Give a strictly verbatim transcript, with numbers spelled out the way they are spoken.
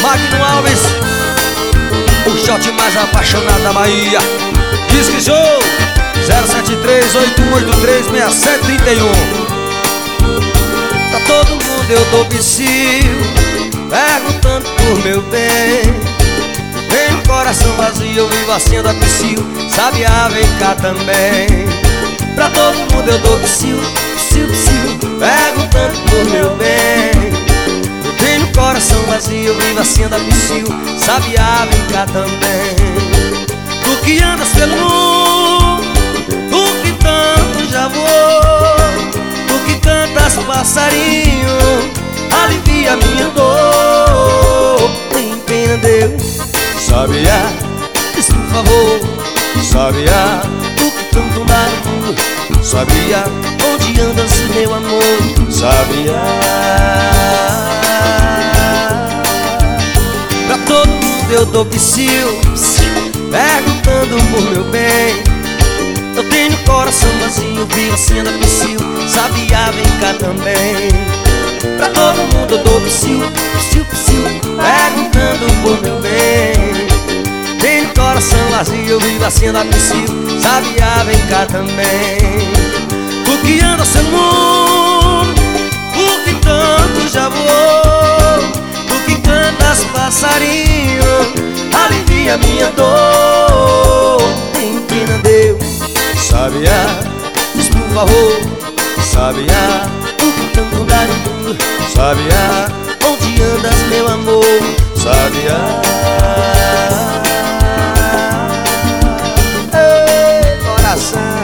Magno Alves, o shot mais apaixonado da Bahia. Diz que sou zero sete três oito um oito três seis sete três um. Pra todo mundo eu dou psiu, perguntando por meu bem. Vem no coração vazio, eu vivo assim da psiu. Sabiá, vem cá também. Pra todo mundo eu dou psiu, psiu, psiu, perguntando por meu bem. Vem no coração vazio, eu vivo assim da psiu. Sabiá, vem cá também. Tu que andas pelo mundo, tu que tanto já voou, tu que cantas passarinho, alivia minha dor. Tem pena, Deus, Sabiá, diz por favor. Sabiá, tu que tanto dá no mundo, Sabiá, onde andas, meu amor? Sabiá. Pra todo mundo eu dou psiu, perguntando por meu bem. Eu tenho coração vazio, vivo assim da psiu. Sabiá, vem cá também. Pra todo mundo eu dou psiu, psiu, psiu, perguntando por meu bem. Tenho coração vazio, eu vivo assim da psiu. Sabiá, vem cá também. Tu que anda pelo mundo, tu que tanto já voou, tu que cantas passarinho, alivia minha dor. Tem pena, Deus, Sabiá, diz por favor. Sabiá, tu que tanto dá no mundo, Sabiá, onde andas, meu amor? Sabiá. Ei, coração.